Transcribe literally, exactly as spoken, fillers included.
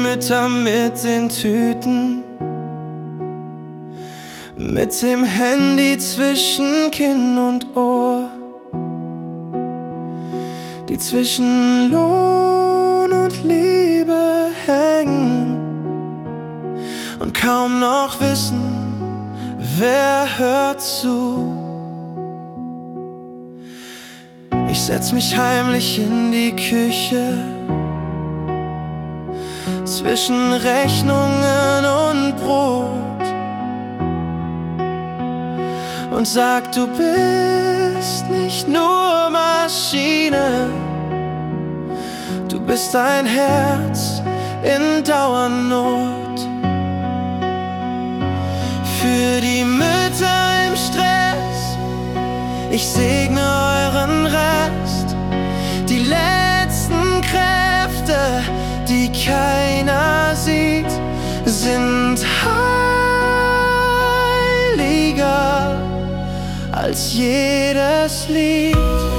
Mütter mit den Tüten, mit dem Handy zwischen Kinn und Ohr, die zwischen Lohn und Liebe hängen und kaum noch wissen, wer hört zu. Ich setz mich heimlich in die Küche zwischen Rechnungen und Brot und sag, du bist nicht nur Maschine, du bist ein Herz in Dauernot. Für die Mütter im Stress, ich segne euren Rest. Die letzten Kräfte, die keiner sieht, sind heiliger als jedes Lied.